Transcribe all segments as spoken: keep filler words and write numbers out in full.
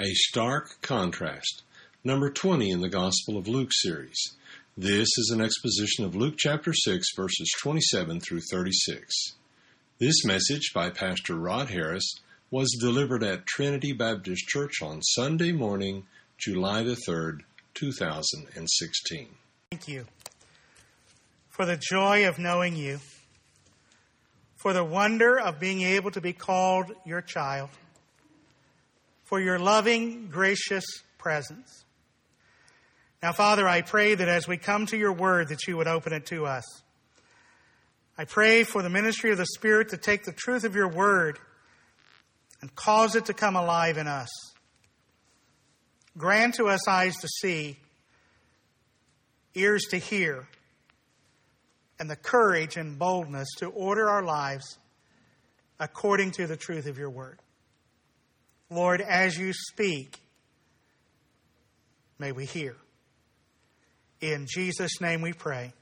A Stark Contrast, number twenty in the Gospel of Luke series. This is an exposition of Luke chapter six, verses twenty-seven through thirty-six. This message by Pastor Rod Harris was delivered at Trinity Baptist Church on Sunday morning, July the third, two thousand sixteen. Thank you for the joy of knowing you, for the wonder of being able to be called your child, for your loving, gracious presence. Now, Father, I pray that as we come to your word, that you would open it to us. I pray for the ministry of the Spirit to take the truth of your word and cause it to come alive in us. Grant to us eyes to see, ears to hear, and the courage and boldness to order our lives according to the truth of your word. Lord, as you speak, may we hear. In Jesus' name we pray.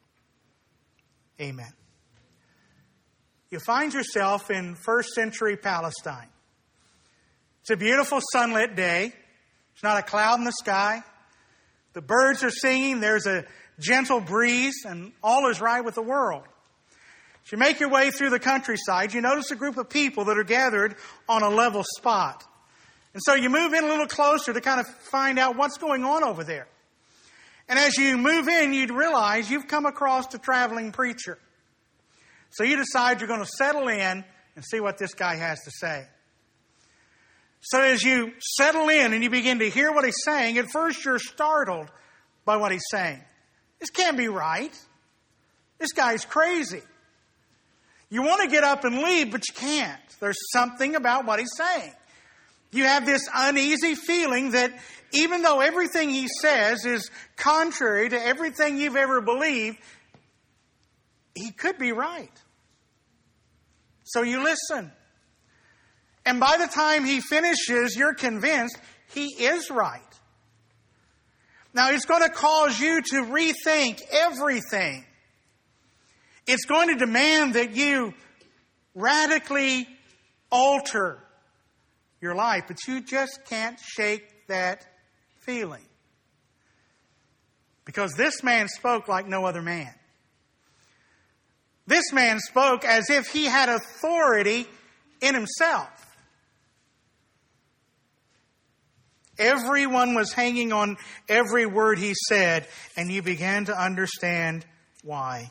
Amen. You find yourself in first century Palestine. It's a beautiful sunlit day. There's not a cloud in the sky. The birds are singing. There's a gentle breeze, and all is right with the world. As you make your way through the countryside, you notice a group of people that are gathered on a level spot. And so you move in a little closer to kind of find out what's going on over there. And as you move in, you'd realize you've come across a traveling preacher. So you decide you're going to settle in and see what this guy has to say. So as you settle in and you begin to hear what he's saying, at first you're startled by what he's saying. This can't be right. This guy's crazy. You want to get up and leave, but you can't. There's something about what he's saying. You have this uneasy feeling that even though everything he says is contrary to everything you've ever believed, he could be right. So you listen. And by the time he finishes, you're convinced he is right. Now, it's going to cause you to rethink everything. It's going to demand that you radically alter your life, but you just can't shake that feeling. Because this man spoke like no other man. This man spoke as if he had authority in himself. Everyone was hanging on every word he said, and you began to understand why.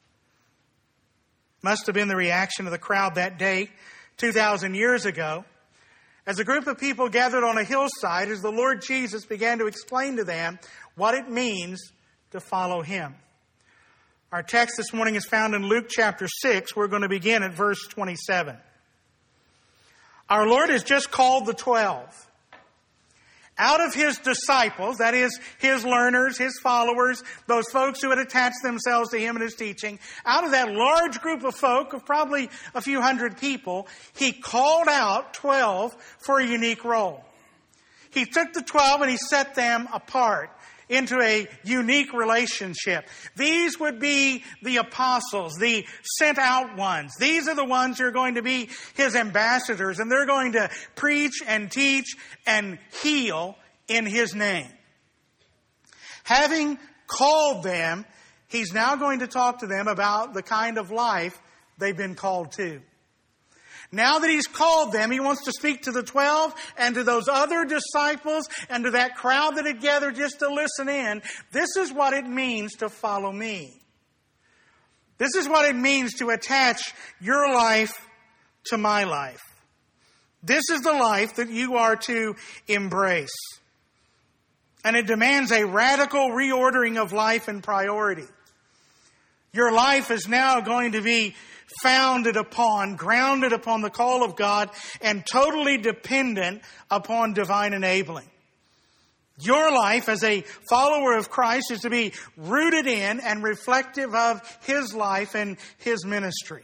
Must have been the reaction of the crowd that day, two thousand years ago, as a group of people gathered on a hillside as the Lord Jesus began to explain to them what it means to follow him. Our text this morning is found in Luke chapter six. We're going to begin at verse twenty-seven. Our Lord has just called the twelve. Out of his disciples, that is, his learners, his followers, those folks who had attached themselves to him and his teaching, out of that large group of folk of probably a few hundred people, he called out twelve for a unique role. He took the twelve and he set them apart into a unique relationship. These would be the apostles, the sent out ones. These are the ones who are going to be his ambassadors, and they're going to preach and teach and heal in his name. Having called them, he's now going to talk to them about the kind of life they've been called to. Now that he's called them, he wants to speak to the twelve and to those other disciples and to that crowd that had gathered just to listen in. This is what it means to follow me. This is what it means to attach your life to my life. This is the life that you are to embrace. And it demands a radical reordering of life and priority. Your life is now going to be founded upon, grounded upon the call of God, and totally dependent upon divine enabling. Your life as a follower of Christ is to be rooted in and reflective of his life and his ministry.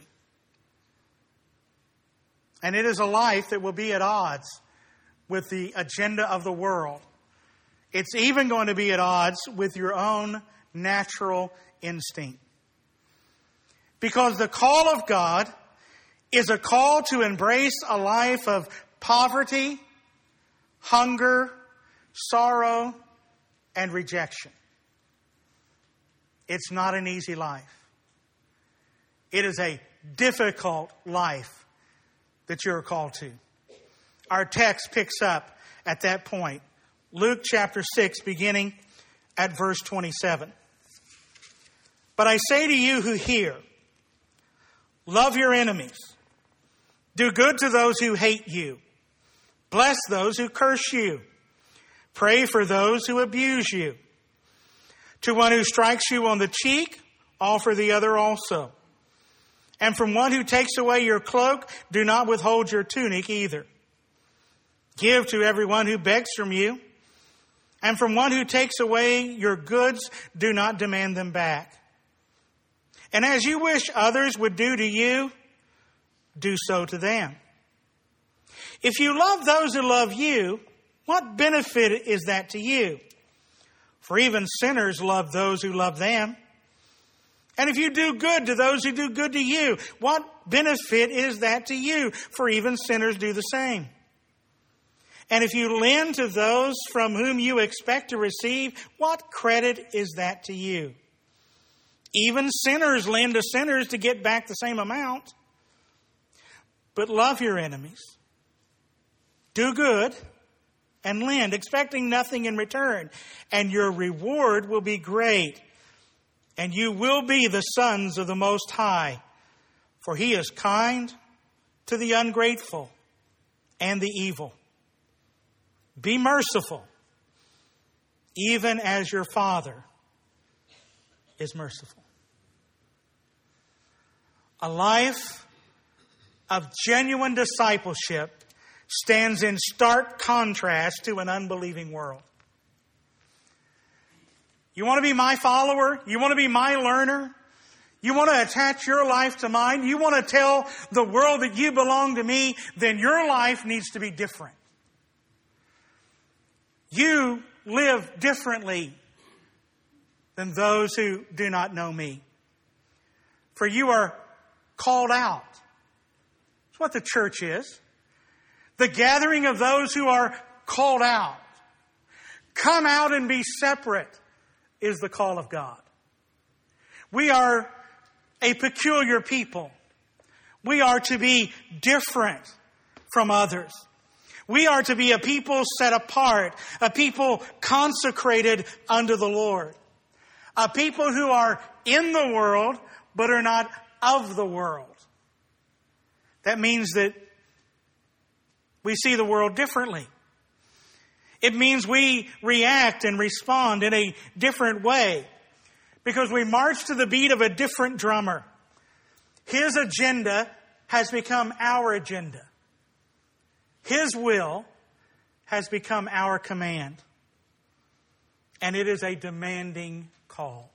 And it is a life that will be at odds with the agenda of the world. It's even going to be at odds with your own natural instinct. Because the call of God is a call to embrace a life of poverty, hunger, sorrow, and rejection. It's not an easy life. It is a difficult life that you're called to. Our text picks up at that point. Luke chapter six, beginning at verse twenty-seven. But I say to you who hear, love your enemies. Do good to those who hate you. Bless those who curse you. Pray for those who abuse you. To one who strikes you on the cheek, offer the other also. And from one who takes away your cloak, do not withhold your tunic either. Give to everyone who begs from you. And from one who takes away your goods, do not demand them back. And as you wish others would do to you, do so to them. If you love those who love you, what benefit is that to you? For even sinners love those who love them. And if you do good to those who do good to you, what benefit is that to you? For even sinners do the same. And if you lend to those from whom you expect to receive, what credit is that to you? Even sinners lend to sinners to get back the same amount. But love your enemies. Do good and lend, expecting nothing in return. And your reward will be great. And you will be the sons of the Most High. For He is kind to the ungrateful and the evil. Be merciful, even as your Father is merciful. A life of genuine discipleship stands in stark contrast to an unbelieving world. You want to be my follower? You want to be my learner? You want to attach your life to mine? You want to tell the world that you belong to me? Then your life needs to be different. You live differently than those who do not know me. For you are called out. That's what the church is. The gathering of those who are called out. Come out and be separate is the call of God. We are a peculiar people. We are to be different from others. We are to be a people set apart, a people consecrated unto the Lord, a people who are in the world but are not of the world. That means that we see the world differently. It means we react and respond in a different way because we march to the beat of a different drummer. His agenda has become our agenda. His will has become our command. And it is a demanding call.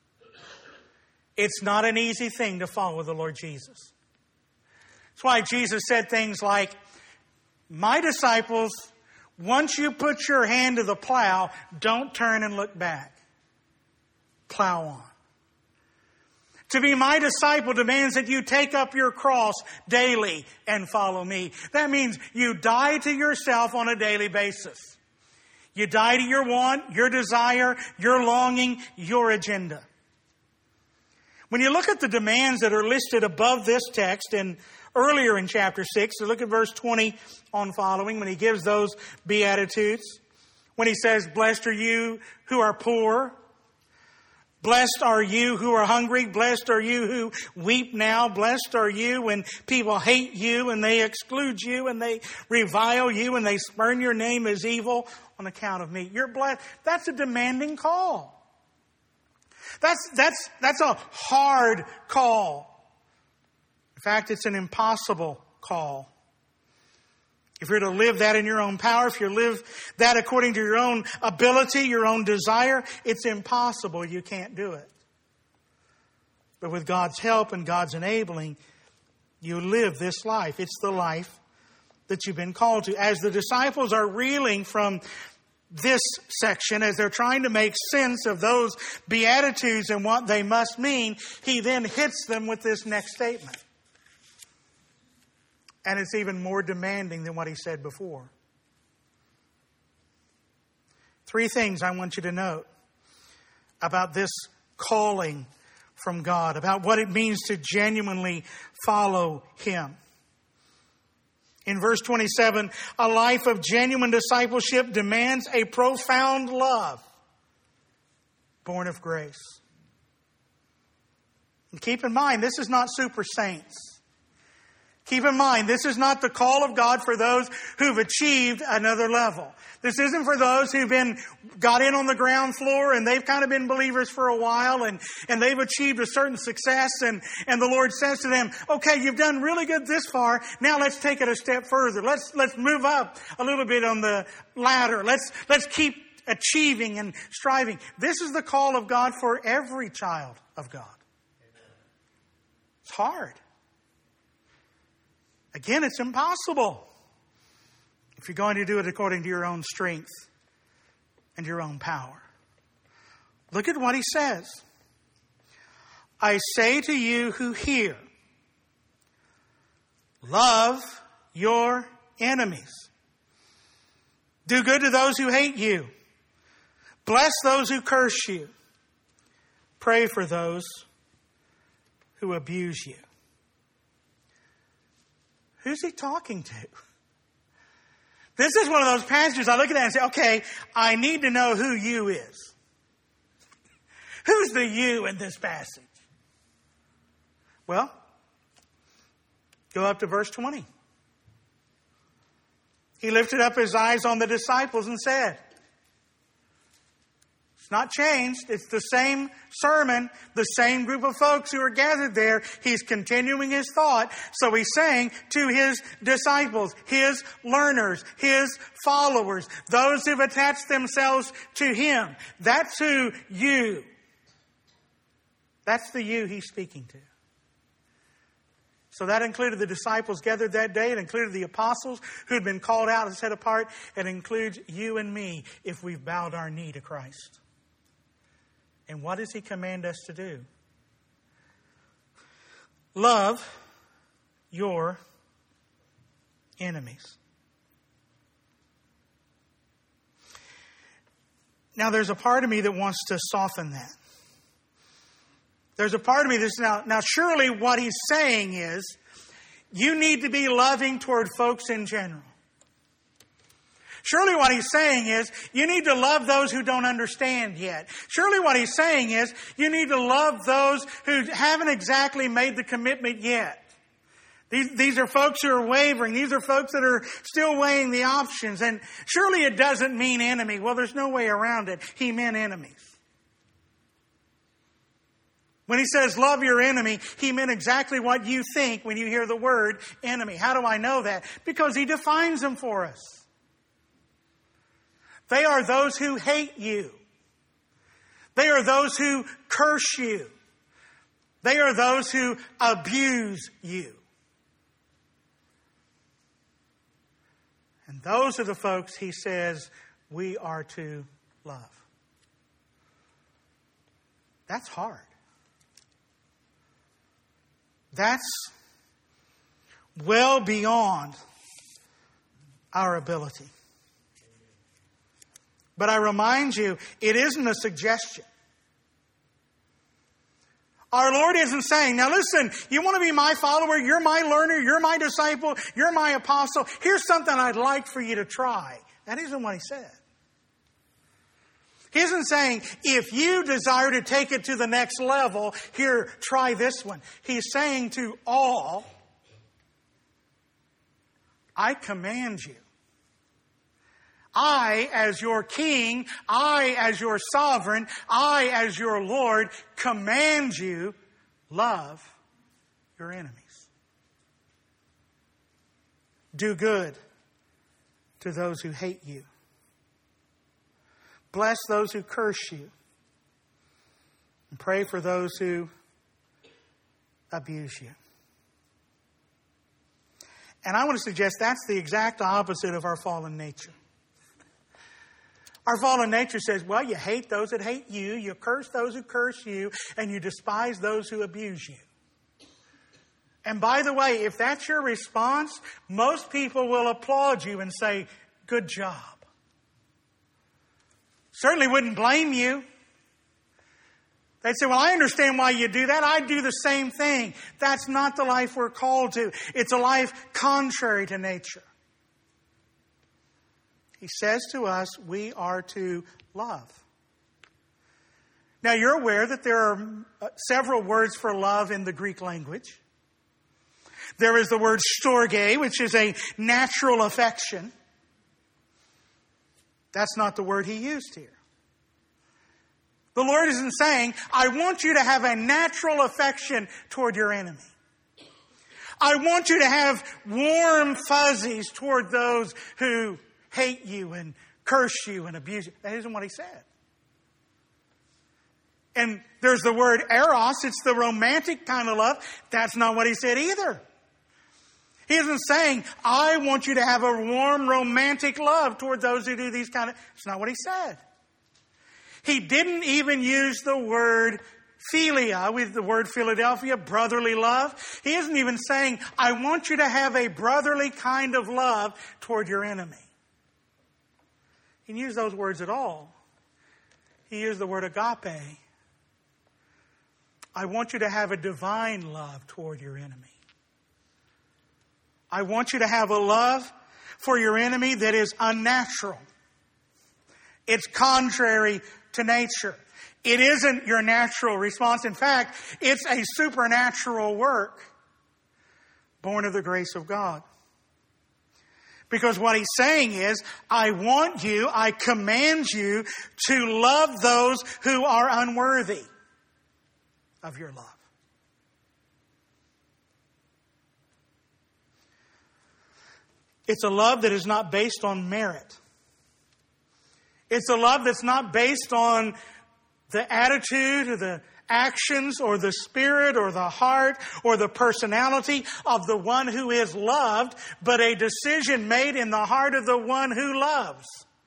It's not an easy thing to follow the Lord Jesus. That's why Jesus said things like, my disciples, once you put your hand to the plow, don't turn and look back. Plow on. To be my disciple demands that you take up your cross daily and follow me. That means you die to yourself on a daily basis. You die to your want, your desire, your longing, your agenda. When you look at the demands that are listed above this text and earlier in chapter six, so look at verse twenty on following when he gives those Beatitudes. When he says, blessed are you who are poor. Blessed are you who are hungry. Blessed are you who weep now. Blessed are you when people hate you and they exclude you and they revile you and they spurn your name as evil on account of me. You're blessed. That's a demanding call. That's, that's, that's a hard call. In fact, it's an impossible call. If you're to live that in your own power, if you live that according to your own ability, your own desire, it's impossible. You can't do it. But with God's help and God's enabling, you live this life. It's the life that you've been called to. As the disciples are reeling from this section, as they're trying to make sense of those Beatitudes and what they must mean, he then hits them with this next statement. And it's even more demanding than what he said before. Three things I want you to note about this calling from God, about what it means to genuinely follow Him. In verse twenty-seven, a life of genuine discipleship demands a profound love born of grace. And keep in mind, this is not super saints. Keep in mind, this is not the call of God for those who've achieved another level. This isn't for those who've been, got in on the ground floor and they've kind of been believers for a while and, and they've achieved a certain success and, and the Lord says to them, okay, you've done really good this far. Now let's take it a step further. Let's, let's move up a little bit on the ladder. Let's, let's keep achieving and striving. This is the call of God for every child of God. It's hard. Again, it's impossible if you're going to do it according to your own strength and your own power. Look at what he says. I say to you who hear, love your enemies. Do good to those who hate you. Bless those who curse you. Pray for those who abuse you. Who's he talking to? This is one of those passages I look at that and say, okay, I need to know who you is. Who's the you in this passage? Well, go up to verse twenty. He lifted up his eyes on the disciples and said, it's not changed. It's the same sermon, the same group of folks who are gathered there. He's continuing his thought. So he's saying to his disciples, his learners, his followers, those who've attached themselves to him. That's who you. That's the you he's speaking to. So that included the disciples gathered that day. It included the apostles who'd been called out and set apart. It includes you and me if we've bowed our knee to Christ. And what does he command us to do? Love your enemies. Now, there's a part of me that wants to soften that. There's a part of me that's now, now surely what he's saying is, you need to be loving toward folks in general. Surely what he's saying is, you need to love those who don't understand yet. Surely what he's saying is, you need to love those who haven't exactly made the commitment yet. These, these are folks who are wavering. These are folks that are still weighing the options. And surely it doesn't mean enemy. Well, there's no way around it. He meant enemies. When he says love your enemy, he meant exactly what you think when you hear the word enemy. How do I know that? Because he defines them for us. They are those who hate you. They are those who curse you. They are those who abuse you. And those are the folks he says we are to love. That's hard. That's well beyond our ability. But I remind you, it isn't a suggestion. Our Lord isn't saying, now listen, you want to be my follower, you're my learner, you're my disciple, you're my apostle. Here's something I'd like for you to try. That isn't what he said. He isn't saying, if you desire to take it to the next level, here, try this one. He's saying to all, I command you. I, as your king, I, as your sovereign, I, as your Lord, command you, love your enemies. Do good to those who hate you. Bless those who curse you. And pray for those who abuse you. And I want to suggest that's the exact opposite of our fallen nature. Our fallen nature says, well, you hate those that hate you, you curse those who curse you, and you despise those who abuse you. And by the way, if that's your response, most people will applaud you and say, good job. Certainly wouldn't blame you. They'd say, well, I understand why you do that. I do the same thing. That's not the life we're called to. It's a life contrary to nature. He says to us, we are to love. Now, you're aware that there are several words for love in the Greek language. There is the word storge, which is a natural affection. That's not the word he used here. The Lord isn't saying, I want you to have a natural affection toward your enemy. I want you to have warm fuzzies toward those who hate you and curse you and abuse you. That isn't what he said. And there's the word eros. It's the romantic kind of love. That's not what he said either. He isn't saying, I want you to have a warm romantic love toward those who do these kind of... It's not what he said. He didn't even use the word philia, with the word Philadelphia, brotherly love. He isn't even saying, I want you to have a brotherly kind of love toward your enemy. He didn't use those words at all. He used the word agape. I want you to have a divine love toward your enemy. I want you to have a love for your enemy that is unnatural. It's contrary to nature. It isn't your natural response. In fact, it's a supernatural work born of the grace of God. Because what he's saying is, I want you, I command you to love those who are unworthy of your love. It's a love that is not based on merit. It's a love that's not based on the attitude or the actions or the spirit or the heart or the personality of the one who is loved, but a decision made in the heart of the one who loves.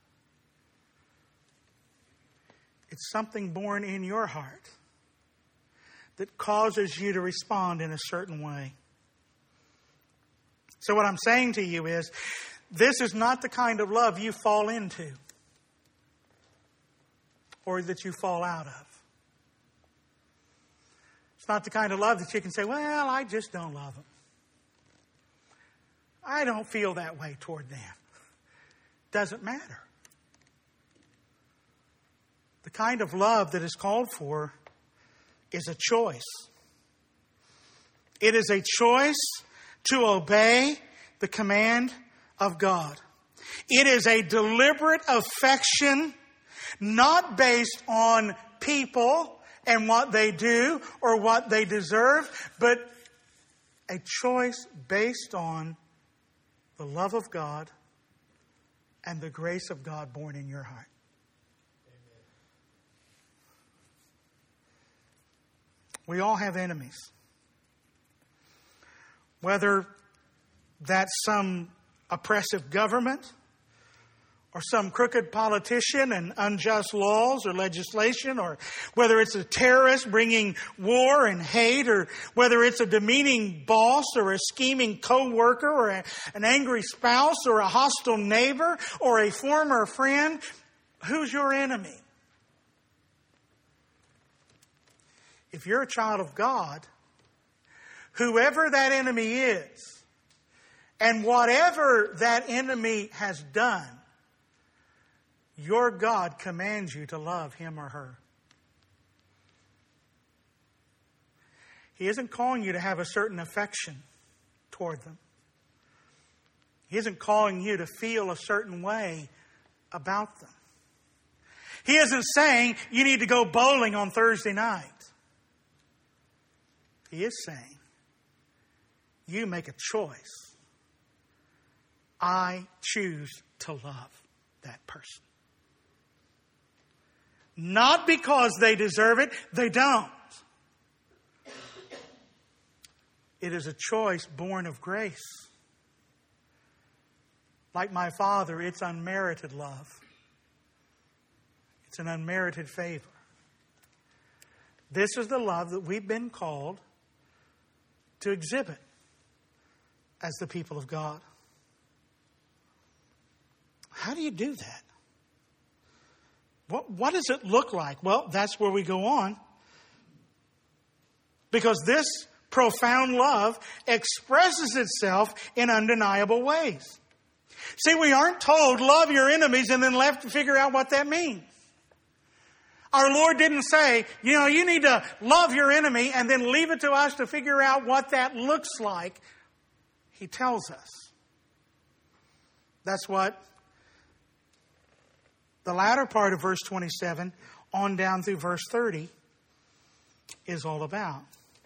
It's something born in your heart that causes you to respond in a certain way. So what I'm saying to you is, this is not the kind of love you fall into or that you fall out of. It's not the kind of love that you can say, well, I just don't love them. I don't feel that way toward them. Doesn't matter. The kind of love that is called for is a choice. It is a choice to obey the command of God. It is a deliberate affection, not based on people and what they do or what they deserve, but a choice based on the love of God and the grace of God born in your heart. We all have enemies. Whether that's some oppressive government or some crooked politician and unjust laws or legislation, or whether it's a terrorist bringing war and hate, or whether it's a demeaning boss or a scheming co-worker or a, an angry spouse or a hostile neighbor or a former friend, who's your enemy? If you're a child of God, whoever that enemy is, and whatever that enemy has done, your God commands you to love him or her. He isn't calling you to have a certain affection toward them. He isn't calling you to feel a certain way about them. He isn't saying you need to go bowling on Thursday night. He is saying, you make a choice. I choose to love that person. Not because they deserve it. They don't. It is a choice born of grace. Like my Father, it's unmerited love. It's an unmerited favor. This is the love that we've been called to exhibit as the people of God. How do you do that? What, what does it look like? Well, that's where we go on. Because this profound love expresses itself in undeniable ways. See, we aren't told, love your enemies, and then left to figure out what that means. Our Lord didn't say, you know, you need to love your enemy and then leave it to us to figure out what that looks like. He tells us. That's what the latter part of verse twenty-seven on down through verse thirty is all about.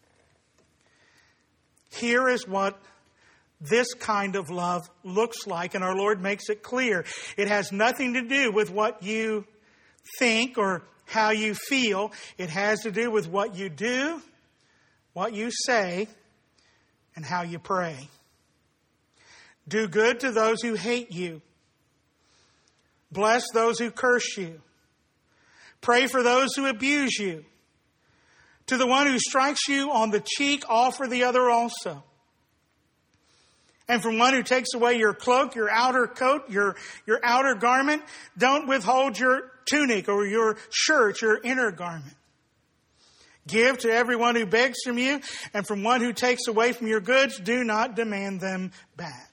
Here is what this kind of love looks like, and our Lord makes it clear. It has nothing to do with what you think or how you feel. It has to do with what you do, what you say, and how you pray. Do good to those who hate you. Bless those who curse you. Pray for those who abuse you. To the one who strikes you on the cheek, offer the other also. And from one who takes away your cloak, your outer coat, your, your outer garment, don't withhold your tunic or your shirt, your inner garment. Give to everyone who begs from you, and from one who takes away from your goods, do not demand them back.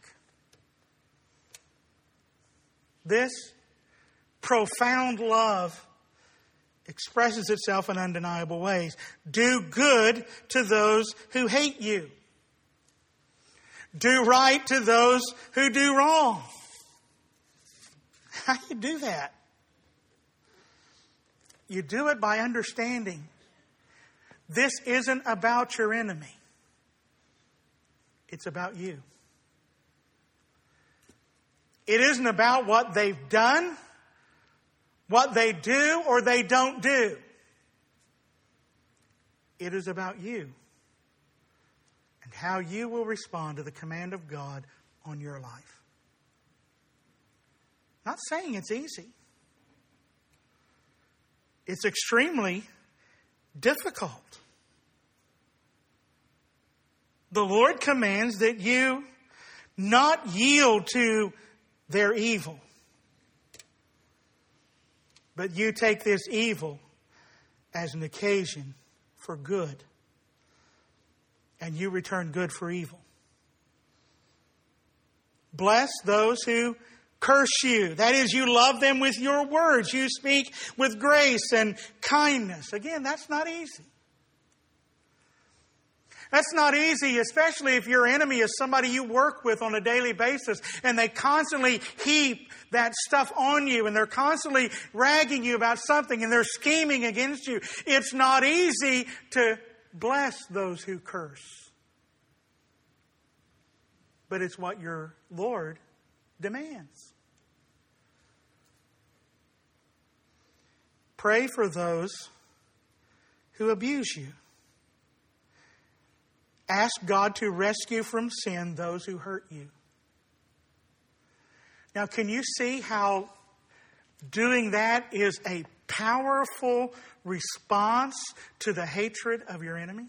This profound love expresses itself in undeniable ways. Do good to those who hate you. Do right to those who do wrong. How do you do that? You do it by understanding this isn't about your enemy. It's about you. It isn't about what they've done, what they do or they don't do. It is about you and how you will respond to the command of God on your life. Not saying it's easy. It's extremely difficult. The Lord commands that you not yield to their evil, but you take this evil as an occasion for good, and you return good for evil. Bless those who curse you. That is, you love them with your words. You speak with grace and kindness. Again, that's not easy. That's not easy, especially if your enemy is somebody you work with on a daily basis and they constantly heap that stuff on you and they're constantly ragging you about something and they're scheming against you. It's not easy to bless those who curse. But it's what your Lord demands. Pray for those who abuse you. Ask God to rescue from sin those who hurt you. Now, can you see how doing that is a powerful response to the hatred of your enemy?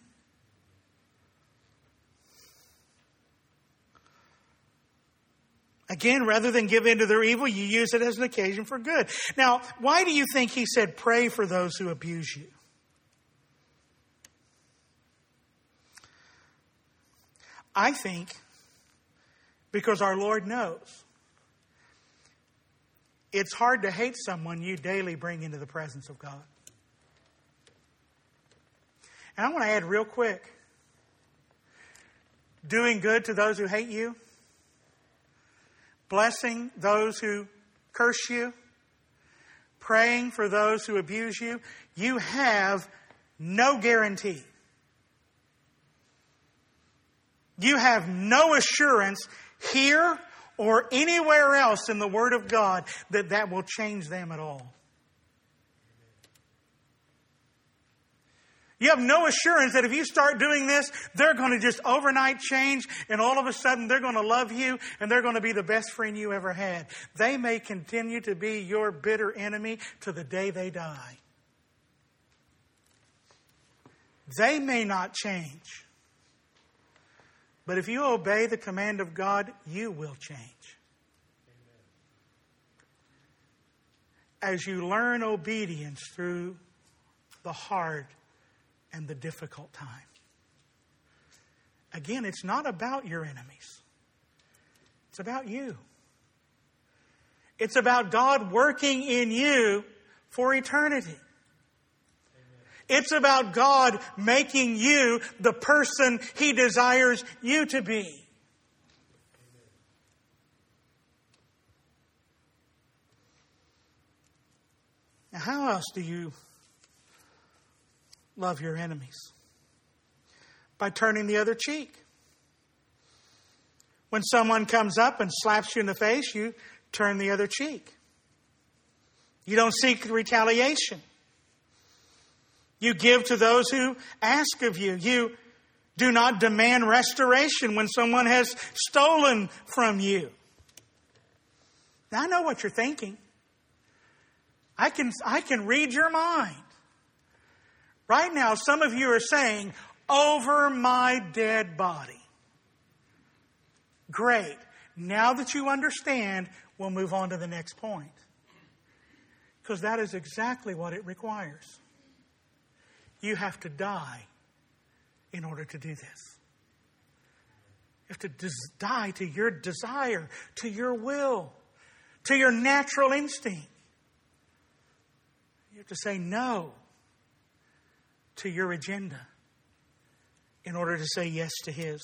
Again, rather than give in to their evil, you use it as an occasion for good. Now, why do you think he said pray for those who abuse you? I think because our Lord knows it's hard to hate someone you daily bring into the presence of God. And I want to add real quick, doing good to those who hate you, blessing those who curse you, praying for those who abuse you, you have no guarantee. You have no assurance here or anywhere else in the Word of God that that will change them at all. You have no assurance that if you start doing this, they're going to just overnight change and all of a sudden they're going to love you and they're going to be the best friend you ever had. They may continue to be your bitter enemy to the day they die. They may not change. But if you obey the command of God, you will change. as you learn obedience through the hard and the difficult time. Again, it's not about your enemies. It's about you. It's about God working in you for eternity. Amen. It's about God making you the person He desires you to be. Amen. Now, how else do you love your enemies? By turning the other cheek. When someone comes up and slaps you in the face, you turn the other cheek. You don't seek retaliation. You give to those who ask of you. You do not demand restoration when someone has stolen from you. Now, I know what you're thinking. I can, I can read your mind. Right now, some of you are saying, over my dead body. Great. Now that you understand, we'll move on to the next point. Because that is exactly what it requires. You have to die in order to do this. You have to des- die to your desire, to your will, to your natural instinct. You have to say no to your agenda in order to say yes to His.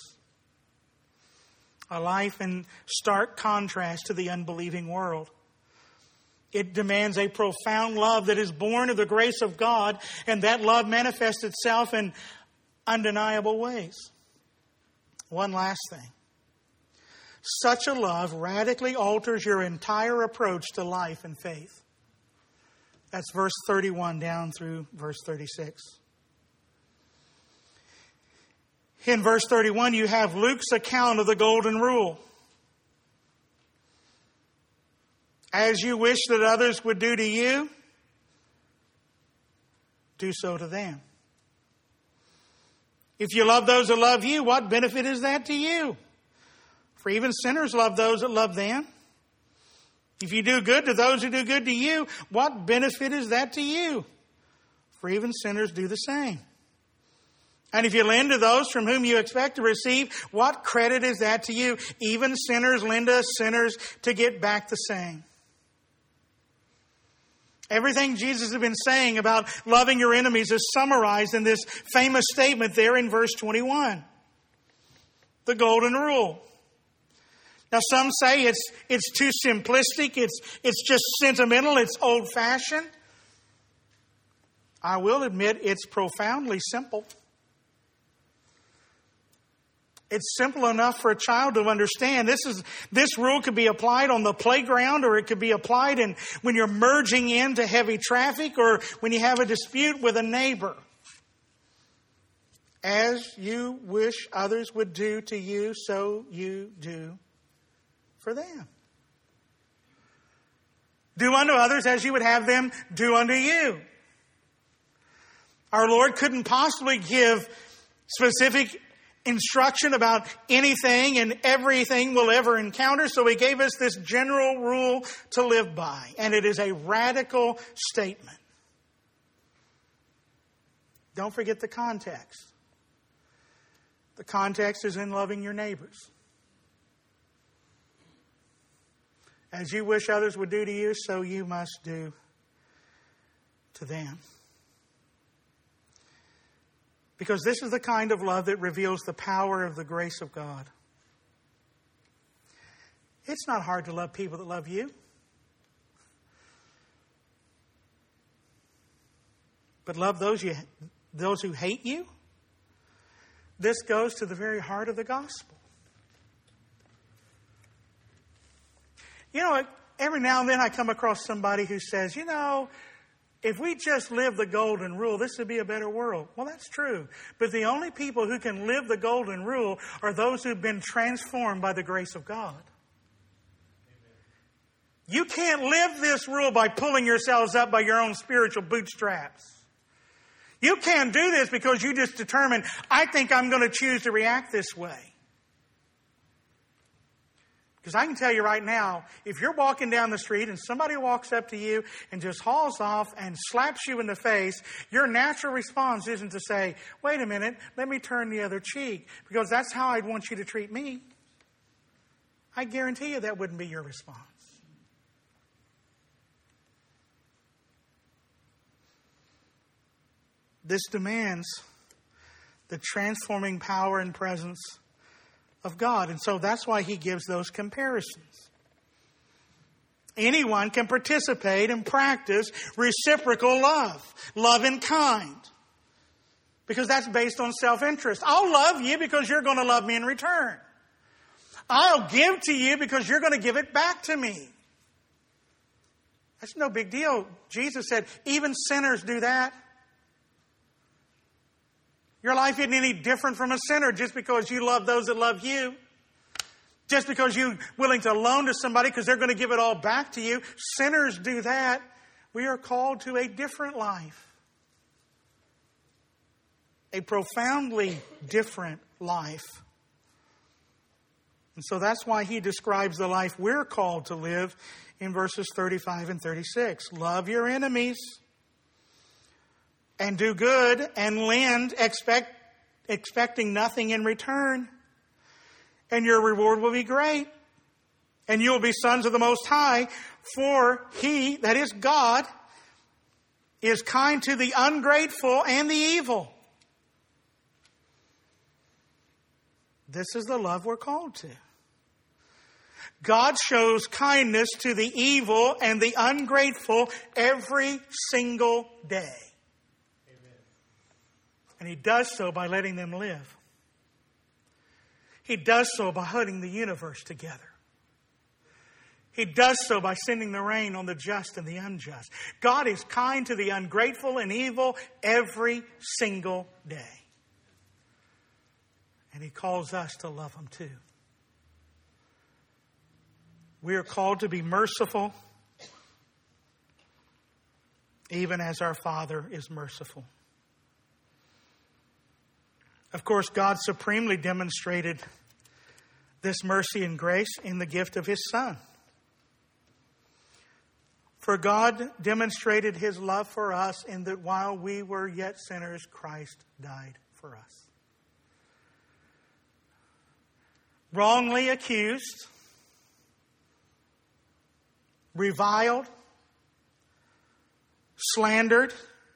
A life in stark contrast to the unbelieving world. It demands a profound love that is born of the grace of God, and that love manifests itself in undeniable ways. One last thing. Such a love radically alters your entire approach to life and faith. That's verse thirty-one down through verse thirty-six. In verse thirty-one, you have Luke's account of the golden rule. As you wish that others would do to you, do so to them. If you love those that love you, what benefit is that to you? For even sinners love those that love them. If you do good to those who do good to you, what benefit is that to you? For even sinners do the same. And if you lend to those from whom you expect to receive, what credit is that to you? Even sinners lend to sinners to get back the same. Everything Jesus has been saying about loving your enemies is summarized in this famous statement there in verse twenty-one. The golden rule. Now some say it's it's too simplistic, it's it's just sentimental, it's old-fashioned. I will admit it's profoundly simple. It's simple enough for a child to understand. This is this rule could be applied on the playground, or it could be applied in when you're merging into heavy traffic, or when you have a dispute with a neighbor. As you wish others would do to you, so you do for them. Do unto others as you would have them do unto you. Our Lord couldn't possibly give specific instruction about anything and everything we'll ever encounter, so He gave us this general rule to live by, and it is a radical statement. Don't forget the context. The context is in loving your neighbors. As you wish others would do to you, so you must do to them. Because this is the kind of love that reveals the power of the grace of God. It's not hard to love people that love you. But love those you, those who hate you. This goes to the very heart of the gospel. You know, every now and then I come across somebody who says, you know, if we just live the golden rule, this would be a better world. Well, that's true. But the only people who can live the golden rule are those who've been transformed by the grace of God. Amen. You can't live this rule by pulling yourselves up by your own spiritual bootstraps. You can't do this because you just determine, I think I'm going to choose to react this way. Because I can tell you right now, if you're walking down the street and somebody walks up to you and just hauls off and slaps you in the face, your natural response isn't to say, wait a minute, let me turn the other cheek, because that's how I'd want you to treat me. I guarantee you that wouldn't be your response. This demands the transforming power and presence of God. And so that's why he gives those comparisons. Anyone can participate and practice reciprocal love, love in kind, because that's based on self-interest. I'll love you because you're going to love me in return. I'll give to you because you're going to give it back to me. That's no big deal. Jesus said, even sinners do that. Your life isn't any different from a sinner just because you love those that love you. Just because you're willing to loan to somebody because they're going to give it all back to you. Sinners do that. We are called to a different life. A profoundly different life. And so that's why he describes the life we're called to live in verses thirty-five and thirty-six. Love your enemies. And do good and lend, expect, expecting nothing in return. And your reward will be great. And you will be sons of the Most High. For he, that is God, is kind to the ungrateful and the evil. This is the love we're called to. God shows kindness to the evil and the ungrateful every single day. And he does so by letting them live. He does so by holding the universe together. He does so by sending the rain on the just and the unjust. God is kind to the ungrateful and evil every single day. And he calls us to love them too. We are called to be merciful, even as our Father is merciful. Of course, God supremely demonstrated this mercy and grace in the gift of his Son. For God demonstrated his love for us in that while we were yet sinners, Christ died for us. Wrongly accused, reviled, slandered,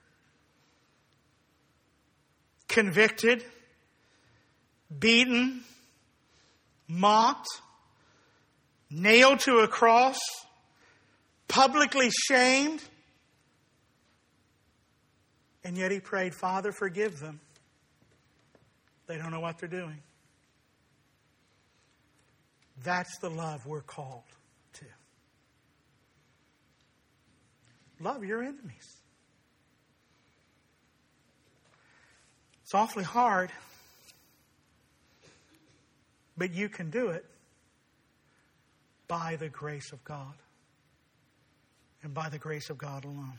convicted, beaten, mocked, nailed to a cross, publicly shamed. And yet he prayed, Father, forgive them. They don't know what they're doing. That's the love we're called to. Love your enemies. It's awfully hard. But you can do it by the grace of God. And by the grace of God alone.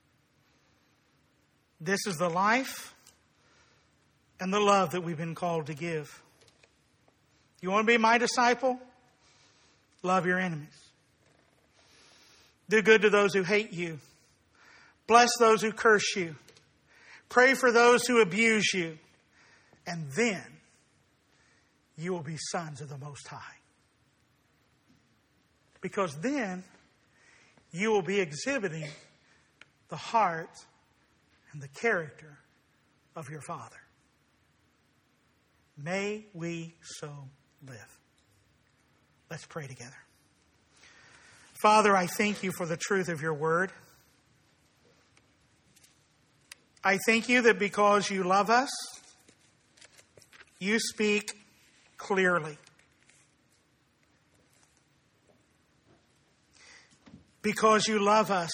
This is the life and the love that we've been called to give. You want to be my disciple? Love your enemies. Do good to those who hate you. Bless those who curse you. Pray for those who abuse you. And then you will be sons of the Most High. Because then you will be exhibiting the heart and the character of your Father. May we so live. Let's pray together. Father, I thank you for the truth of your word. I thank you that because you love us, you speak clearly. Because you love us,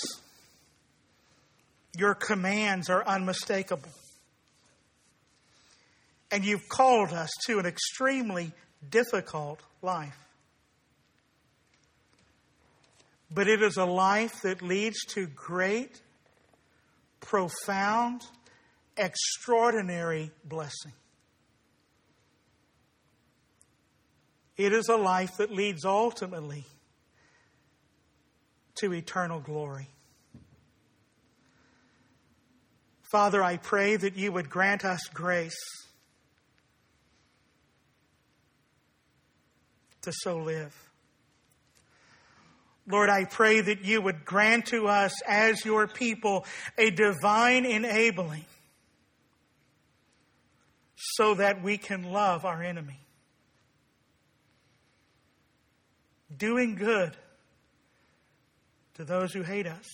your commands are unmistakable. And you've called us to an extremely difficult life. But it is a life that leads to great, profound, extraordinary blessing. It is a life that leads ultimately to eternal glory. Father, I pray that you would grant us grace to so live. Lord, I pray that you would grant to us as your people a divine enabling so that we can love our enemy. Doing good to those who hate us.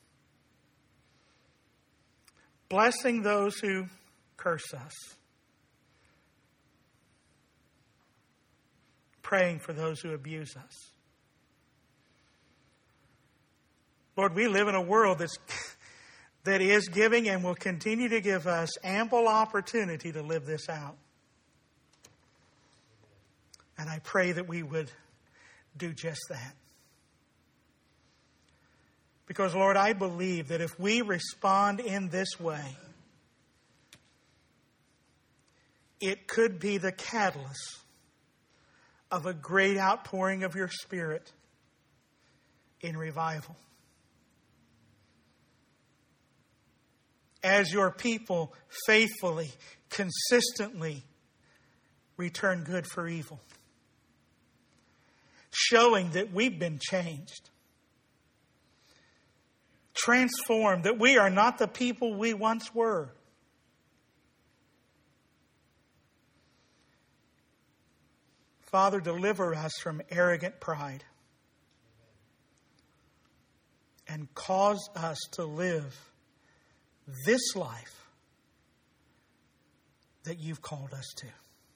Blessing those who curse us. Praying for those who abuse us. Lord, we live in a world that's, that is giving and will continue to give us ample opportunity to live this out. And I pray that we would do just that. Because, Lord, I believe that if we respond in this way, it could be the catalyst of a great outpouring of your Spirit in revival. As your people faithfully, consistently return good for evil. Showing that we've been changed. Transformed, that we are not the people we once were. Father, deliver us from arrogant pride. And cause us to live this life that you've called us to.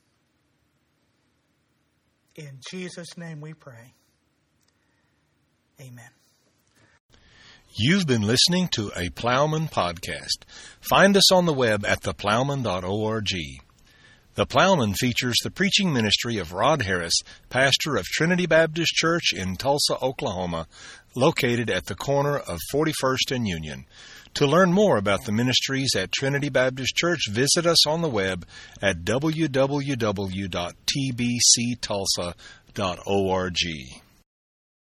In Jesus' name we pray. Amen. You've been listening to a Plowman podcast. Find us on the web at the plowman dot org. The Plowman features the preaching ministry of Rod Harris, pastor of Trinity Baptist Church in Tulsa, Oklahoma, located at the corner of forty-first and Union. To learn more about the ministries at Trinity Baptist Church, visit us on the web at w w w dot t b c tulsa dot org.